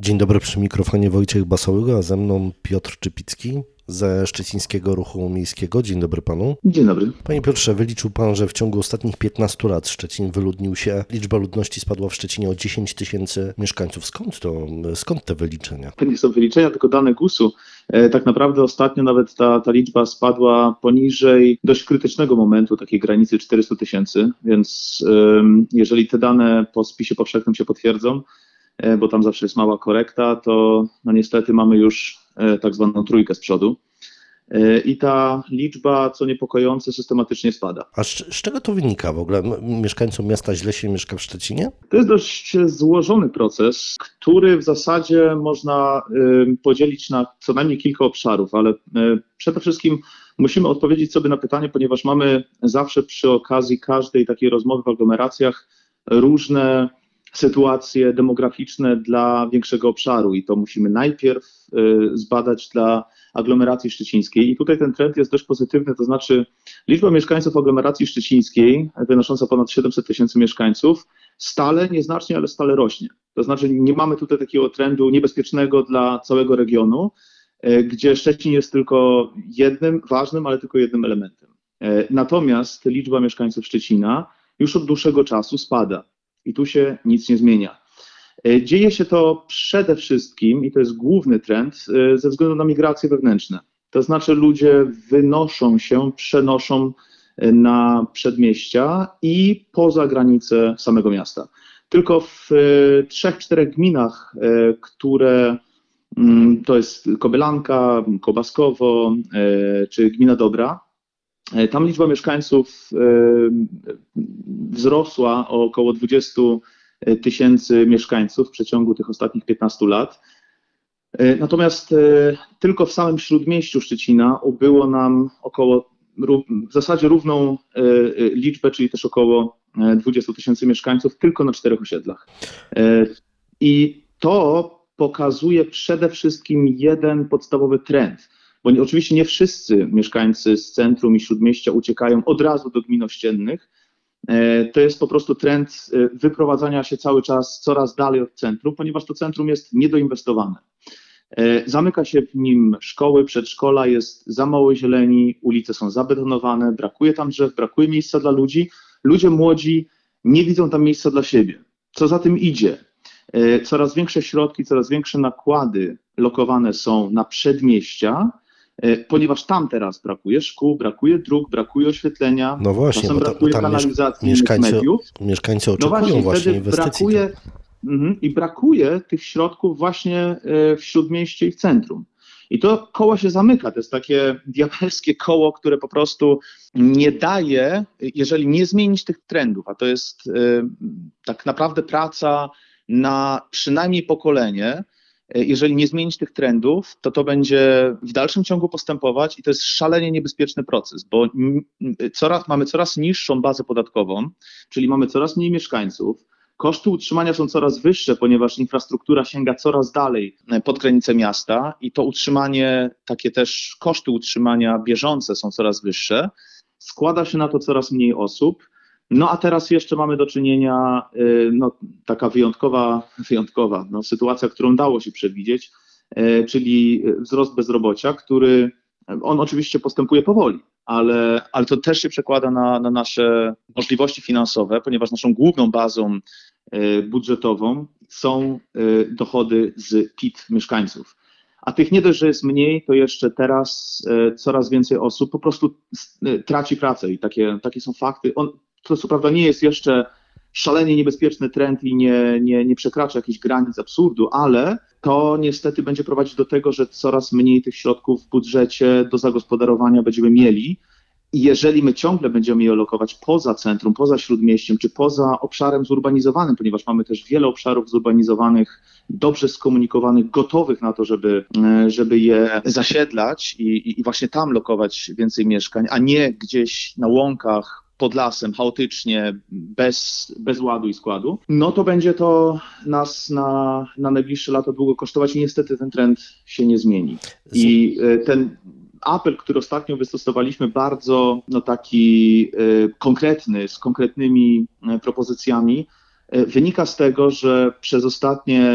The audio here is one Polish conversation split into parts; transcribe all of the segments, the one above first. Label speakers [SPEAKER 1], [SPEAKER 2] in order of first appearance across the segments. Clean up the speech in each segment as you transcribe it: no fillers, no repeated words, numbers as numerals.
[SPEAKER 1] Dzień dobry, przy mikrofonie Wojciech Basałyga, a ze mną Piotr Czypicki ze Szczecińskiego Ruchu Miejskiego. Dzień dobry panu.
[SPEAKER 2] Dzień dobry.
[SPEAKER 1] Panie Piotrze, wyliczył pan, że w ciągu ostatnich 15 lat Szczecin wyludnił się, liczba ludności spadła w Szczecinie o 10 tysięcy mieszkańców. Skąd te wyliczenia?
[SPEAKER 2] To nie są wyliczenia, tylko dane GUS-u. Tak naprawdę ostatnio nawet ta liczba spadła poniżej dość krytycznego momentu, takiej granicy 400 tysięcy, więc jeżeli te dane po spisie powszechnym się potwierdzą, bo tam zawsze jest mała korekta, to no niestety mamy już tak zwaną trójkę z przodu. I ta liczba, co niepokojące, systematycznie spada.
[SPEAKER 1] A z czego to wynika w ogóle? Mieszkańcom miasta źle się mieszka w Szczecinie?
[SPEAKER 2] To jest dość złożony proces, który w zasadzie można podzielić na co najmniej kilka obszarów, ale przede wszystkim musimy odpowiedzieć sobie na pytanie, ponieważ mamy zawsze przy okazji każdej takiej rozmowy w aglomeracjach różne sytuacje demograficzne dla większego obszaru i to musimy najpierw zbadać dla aglomeracji szczecińskiej i tutaj ten trend jest dość pozytywny, to znaczy liczba mieszkańców aglomeracji szczecińskiej wynosząca ponad 700 tysięcy mieszkańców stale, nieznacznie, ale stale rośnie. To znaczy nie mamy tutaj takiego trendu niebezpiecznego dla całego regionu, gdzie Szczecin jest tylko jednym ważnym, ale tylko jednym elementem. Natomiast liczba mieszkańców Szczecina już od dłuższego czasu spada. I tu się nic nie zmienia. Dzieje się to przede wszystkim, i to jest główny trend, ze względu na migracje wewnętrzne. To znaczy ludzie wynoszą się, przenoszą na przedmieścia i poza granice samego miasta. Tylko w 3-4 gminach, które to jest Kobylanka, Kołabaskowo czy Gmina Dobra, tam liczba mieszkańców wzrosła o około 20 tysięcy mieszkańców w przeciągu tych ostatnich 15 lat. Natomiast tylko w samym śródmieściu Szczecina ubyło nam w zasadzie równą liczbę, czyli też około 20 tysięcy mieszkańców tylko na 4 osiedlach. I to pokazuje przede wszystkim jeden podstawowy trend. Bo oczywiście nie wszyscy mieszkańcy z centrum i śródmieścia uciekają od razu do gmin ościennych. To jest po prostu trend wyprowadzania się cały czas coraz dalej od centrum, ponieważ to centrum jest niedoinwestowane. Zamyka się w nim szkoły, przedszkola, jest za mało zieleni, ulice są zabetonowane, brakuje tam drzew, brakuje miejsca dla ludzi. Ludzie młodzi nie widzą tam miejsca dla siebie. Co za tym idzie? Coraz większe środki, coraz większe nakłady lokowane są na przedmieścia, ponieważ tam teraz brakuje szkół, brakuje dróg, brakuje oświetlenia,
[SPEAKER 1] no właśnie,
[SPEAKER 2] czasem brakuje kanalizacji, mediów.
[SPEAKER 1] Mieszkańcy oczekują właśnie inwestycji.
[SPEAKER 2] Brakuje tych środków właśnie w śródmieście i w centrum. I to koło się zamyka, to jest takie diabelskie koło, które po prostu nie daje, jeżeli nie zmienić tych trendów, a to jest tak naprawdę praca na przynajmniej pokolenie. Jeżeli nie zmienić tych trendów, to będzie w dalszym ciągu postępować i to jest szalenie niebezpieczny proces, bo mamy coraz niższą bazę podatkową, czyli mamy coraz mniej mieszkańców, koszty utrzymania są coraz wyższe, ponieważ infrastruktura sięga coraz dalej pod granice miasta i to utrzymanie, takie też koszty utrzymania bieżące są coraz wyższe, składa się na to coraz mniej osób. No a teraz jeszcze mamy do czynienia, taka wyjątkowa sytuacja, którą dało się przewidzieć, czyli wzrost bezrobocia, on oczywiście postępuje powoli, ale to też się przekłada na nasze możliwości finansowe, ponieważ naszą główną bazą budżetową są dochody z PIT mieszkańców. A tych nie dość, że jest mniej, to jeszcze teraz coraz więcej osób po prostu traci pracę i takie są fakty. To co prawda nie jest jeszcze szalenie niebezpieczny trend i nie przekracza jakichś granic absurdu, ale to niestety będzie prowadzić do tego, że coraz mniej tych środków w budżecie do zagospodarowania będziemy mieli. I jeżeli my ciągle będziemy je alokować poza centrum, poza śródmieściem czy poza obszarem zurbanizowanym, ponieważ mamy też wiele obszarów zurbanizowanych, dobrze skomunikowanych, gotowych na to, żeby je zasiedlać i właśnie tam lokować więcej mieszkań, a nie gdzieś na łąkach, pod lasem, chaotycznie, bez ładu i składu, no to będzie to nas na najbliższe lata długo kosztować i niestety ten trend się nie zmieni. I ten apel, który ostatnio wystosowaliśmy, bardzo taki konkretny, z konkretnymi propozycjami, wynika z tego, że przez ostatnie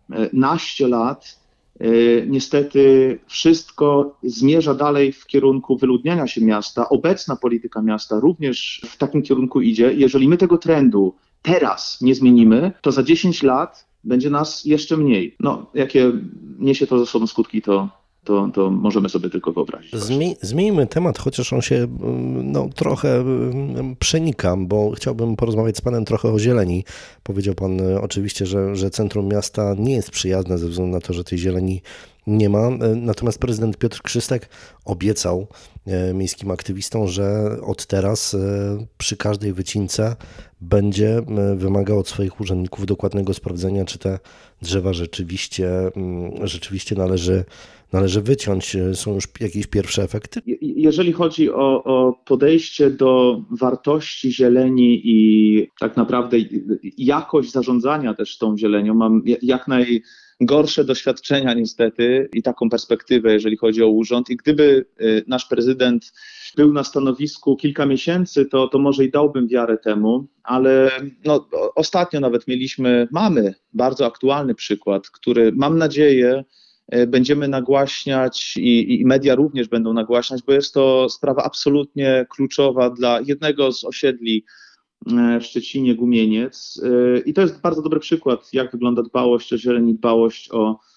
[SPEAKER 2] naście lat niestety wszystko zmierza dalej w kierunku wyludniania się miasta. Obecna polityka miasta również w takim kierunku idzie. Jeżeli my tego trendu teraz nie zmienimy, to za 10 lat będzie nas jeszcze mniej. No, jakie niesie to ze sobą skutki, to możemy sobie tylko wyobrazić.
[SPEAKER 1] Zmieńmy temat, chociaż on się trochę przenika, bo chciałbym porozmawiać z panem trochę o zieleni. Powiedział pan oczywiście, że centrum miasta nie jest przyjazne ze względu na to, że tej zieleni nie ma. Natomiast prezydent Piotr Krzystek obiecał miejskim aktywistom, że od teraz przy każdej wycince będzie wymagał od swoich urzędników dokładnego sprawdzenia, czy te drzewa rzeczywiście należy wyciąć. Są już jakieś pierwsze efekty?
[SPEAKER 2] Jeżeli chodzi o podejście do wartości zieleni i tak naprawdę jakość zarządzania też tą zielenią, mam jak najgorsze doświadczenia niestety i taką perspektywę, jeżeli chodzi o urząd. I gdyby nasz prezydent był na stanowisku kilka miesięcy, to może i dałbym wiarę temu, ale ostatnio nawet mamy bardzo aktualny przykład, który mam nadzieję będziemy nagłaśniać i media również będą nagłaśniać, bo jest to sprawa absolutnie kluczowa dla jednego z osiedli w Szczecinie, Gumieniec. I to jest bardzo dobry przykład, jak wygląda dbałość o zieleń i dbałość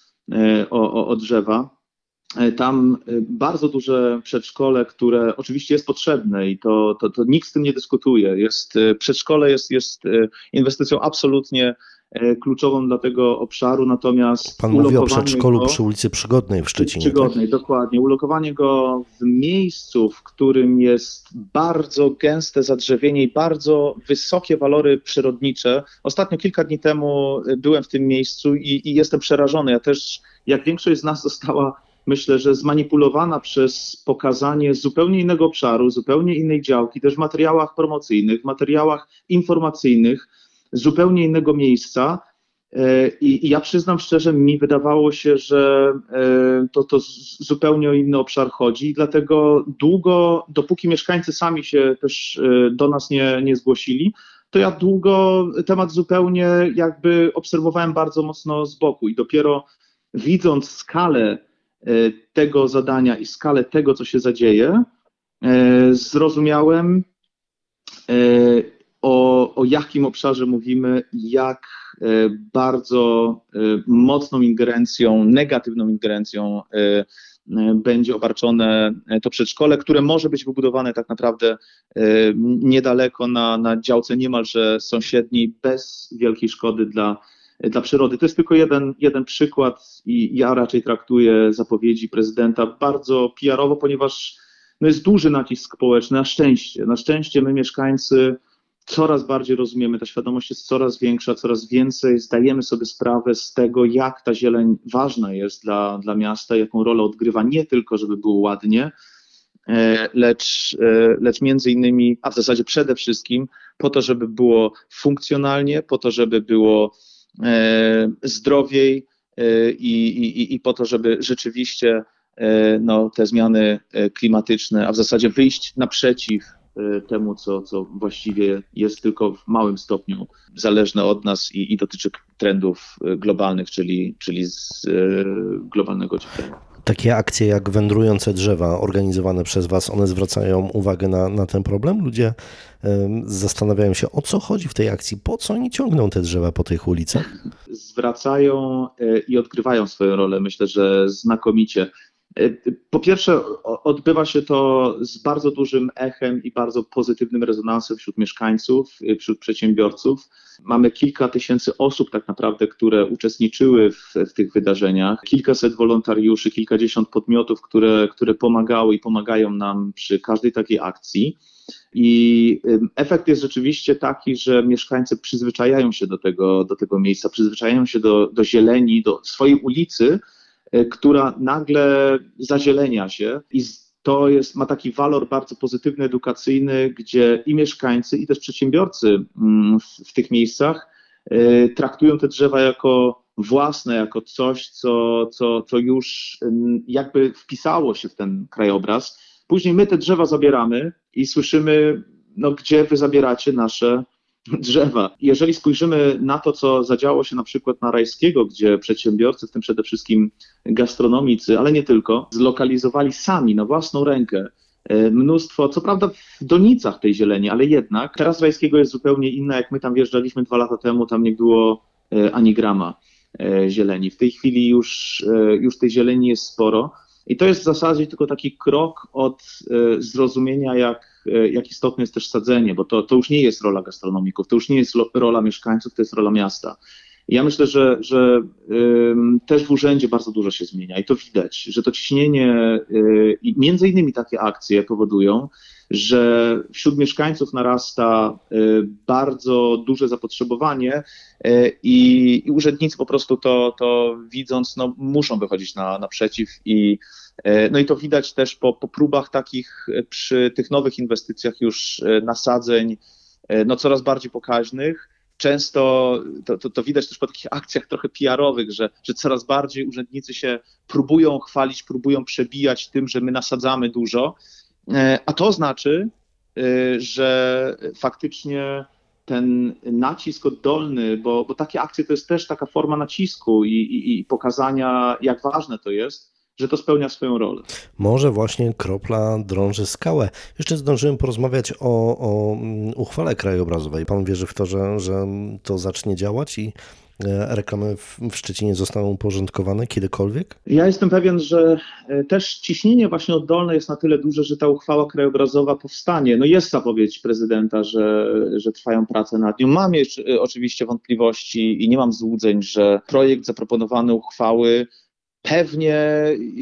[SPEAKER 2] o drzewa. Tam bardzo duże przedszkole, które oczywiście jest potrzebne i to nikt z tym nie dyskutuje. Przedszkole jest inwestycją absolutnie kluczową dla tego obszaru, natomiast
[SPEAKER 1] pan mówi o przedszkolu przy ulicy Przygodnej w Szczecinie.
[SPEAKER 2] Przygodnej, tak? Dokładnie. Ulokowanie go w miejscu, w którym jest bardzo gęste zadrzewienie i bardzo wysokie walory przyrodnicze. Ostatnio kilka dni temu byłem w tym miejscu i jestem przerażony. Ja też, jak większość z nas została, myślę, że zmanipulowana przez pokazanie zupełnie innego obszaru, zupełnie innej działki, też w materiałach promocyjnych, w materiałach informacyjnych, zupełnie innego miejsca. I ja przyznam szczerze, mi wydawało się, że to zupełnie o inny obszar chodzi i dlatego dopóki mieszkańcy sami się też do nas nie zgłosili, to ja długo temat zupełnie jakby obserwowałem bardzo mocno z boku i dopiero widząc skalę tego zadania i skalę tego, co się zadzieje, zrozumiałem, o jakim obszarze mówimy, jak bardzo mocną ingerencją, negatywną ingerencją będzie obarczone to przedszkole, które może być wybudowane tak naprawdę niedaleko na działce niemalże sąsiedniej, bez wielkiej szkody dla przyrody. To jest tylko jeden przykład i ja raczej traktuję zapowiedzi prezydenta bardzo PR-owo, ponieważ jest duży nacisk społeczny, na szczęście my mieszkańcy coraz bardziej rozumiemy, ta świadomość jest coraz większa, coraz więcej zdajemy sobie sprawę z tego, jak ta zieleń ważna jest dla miasta, jaką rolę odgrywa nie tylko, żeby było ładnie, lecz między innymi, a w zasadzie przede wszystkim po to, żeby było funkcjonalnie, po to, żeby było zdrowiej i po to, żeby rzeczywiście te zmiany klimatyczne, a w zasadzie wyjść naprzeciw temu, co właściwie jest tylko w małym stopniu zależne od nas i dotyczy trendów globalnych, czyli z globalnego ocieplenia.
[SPEAKER 1] Takie akcje jak wędrujące drzewa organizowane przez was, one zwracają uwagę na ten problem? Ludzie zastanawiają się, o co chodzi w tej akcji, po co oni ciągną te drzewa po tych ulicach?
[SPEAKER 2] Zwracają i odgrywają swoją rolę, myślę, że znakomicie. Po pierwsze, odbywa się to z bardzo dużym echem i bardzo pozytywnym rezonansem wśród mieszkańców, wśród przedsiębiorców. Mamy kilka tysięcy osób tak naprawdę, które uczestniczyły w tych wydarzeniach, kilkaset wolontariuszy, kilkadziesiąt podmiotów, które pomagały i pomagają nam przy każdej takiej akcji. I efekt jest rzeczywiście taki, że mieszkańcy przyzwyczajają się do tego miejsca, przyzwyczajają się do zieleni, do swojej ulicy, która nagle zazielenia się i to ma taki walor bardzo pozytywny, edukacyjny, gdzie i mieszkańcy, i też przedsiębiorcy w tych miejscach traktują te drzewa jako własne, jako coś, co już jakby wpisało się w ten krajobraz. Później my te drzewa zabieramy i słyszymy, gdzie wy zabieracie drzewa. Jeżeli spojrzymy na to, co zadziało się na przykład na Rajskiego, gdzie przedsiębiorcy, w tym przede wszystkim gastronomicy, ale nie tylko, zlokalizowali sami na własną rękę mnóstwo, co prawda w donicach tej zieleni, ale jednak teraz Rajskiego jest zupełnie inna. Jak my tam wjeżdżaliśmy 2 lata temu, tam nie było ani grama zieleni. W tej chwili już tej zieleni jest sporo. I to jest w zasadzie tylko taki krok od zrozumienia, jak istotne jest też sadzenie, bo to już nie jest rola gastronomików, to już nie jest rola mieszkańców, to jest rola miasta. I ja myślę, że też w urzędzie bardzo dużo się zmienia i to widać, że to ciśnienie i między innymi takie akcje powodują, że wśród mieszkańców narasta bardzo duże zapotrzebowanie i urzędnicy po prostu to widząc, no, muszą wychodzić naprzeciw no i to widać też po próbach takich przy tych nowych inwestycjach już nasadzeń, no coraz bardziej pokaźnych. Często to widać też po takich akcjach trochę PR-owych, że coraz bardziej urzędnicy się próbują chwalić, próbują przebijać tym, że my nasadzamy dużo, a to znaczy, że faktycznie ten nacisk oddolny, bo takie akcje to jest też taka forma nacisku i pokazania, jak ważne to jest, że to spełnia swoją rolę.
[SPEAKER 1] Może właśnie kropla drąży skałę. Jeszcze zdążyłem porozmawiać o uchwale krajobrazowej. Pan wierzy w to, że to zacznie działać i reklamy w Szczecinie zostaną uporządkowane kiedykolwiek?
[SPEAKER 2] Ja jestem pewien, że też ciśnienie właśnie oddolne jest na tyle duże, że ta uchwała krajobrazowa powstanie. No jest zapowiedź prezydenta, że trwają prace nad nią. Mam jeszcze oczywiście wątpliwości i nie mam złudzeń, że projekt zaproponowany uchwały pewnie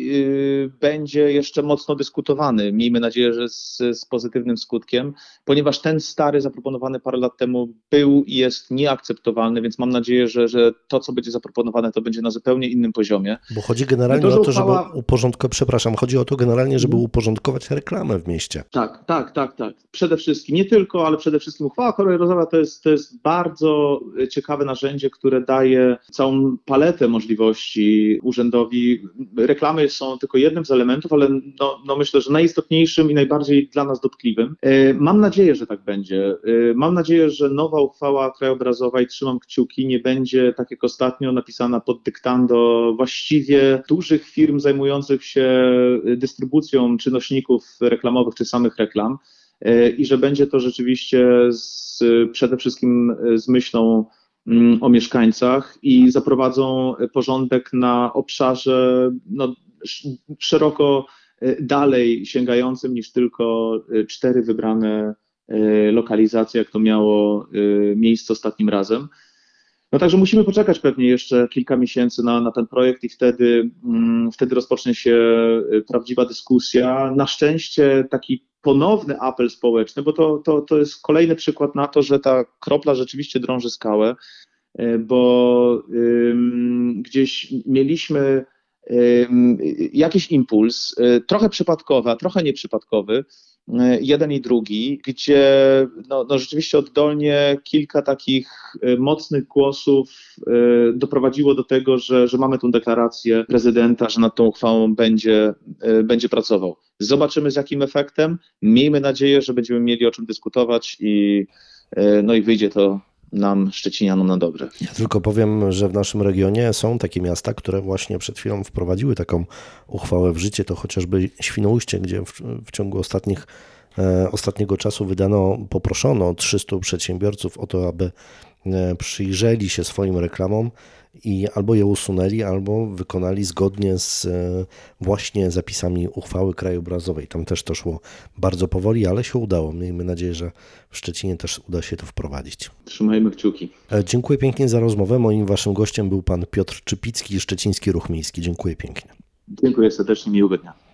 [SPEAKER 2] będzie jeszcze mocno dyskutowany. Miejmy nadzieję, że z pozytywnym skutkiem, ponieważ ten stary zaproponowany parę lat temu był i jest nieakceptowalny, więc mam nadzieję, że to, co będzie zaproponowane, to będzie na zupełnie innym poziomie.
[SPEAKER 1] Bo chodzi generalnie o to, żeby chodzi o to generalnie, żeby uporządkować reklamę w mieście.
[SPEAKER 2] Tak. Przede wszystkim, nie tylko, ale przede wszystkim uchwała krajobrazowa to jest bardzo ciekawe narzędzie, które daje całą paletę możliwości urzędowi. Reklamy są tylko jednym z elementów, ale no myślę, że najistotniejszym i najbardziej dla nas dotkliwym. Mam nadzieję, że tak będzie. Mam nadzieję, że nowa uchwała krajobrazowa, i trzymam kciuki, nie będzie, tak jak ostatnio, napisana pod dyktando właściwie dużych firm zajmujących się dystrybucją czy nośników reklamowych, czy samych reklam, i że będzie to rzeczywiście przede wszystkim z myślą o mieszkańcach i zaprowadzą porządek na obszarze szeroko dalej sięgającym niż tylko 4 wybrane lokalizacje, jak to miało miejsce ostatnim razem. No także musimy poczekać pewnie jeszcze kilka miesięcy na ten projekt i wtedy rozpocznie się prawdziwa dyskusja. Na szczęście taki ponowny apel społeczny, bo to jest kolejny przykład na to, że ta kropla rzeczywiście drąży skałę, bo gdzieś mieliśmy jakiś impuls, trochę przypadkowy, a trochę nieprzypadkowy, jeden i drugi, gdzie no rzeczywiście oddolnie kilka takich mocnych głosów doprowadziło do tego, że mamy tą deklarację prezydenta, że nad tą uchwałą będzie pracował. Zobaczymy, z jakim efektem. Miejmy nadzieję, że będziemy mieli o czym dyskutować i wyjdzie to nam, szczecinianom, na dobre.
[SPEAKER 1] Ja tylko powiem, że w naszym regionie są takie miasta, które właśnie przed chwilą wprowadziły taką uchwałę w życie. To chociażby Świnoujście, gdzie w ciągu ostatniego czasu poproszono 300 przedsiębiorców o to, aby przyjrzeli się swoim reklamom i albo je usunęli, albo wykonali zgodnie z właśnie zapisami uchwały krajobrazowej. Tam też to szło bardzo powoli, ale się udało. Miejmy nadzieję, że w Szczecinie też uda się to wprowadzić.
[SPEAKER 2] Trzymajmy kciuki.
[SPEAKER 1] Dziękuję pięknie za rozmowę. Moim waszym gościem był pan Piotr Czypicki, Szczeciński Ruch Miejski. Dziękuję pięknie.
[SPEAKER 2] Dziękuję serdecznie, miłego dnia.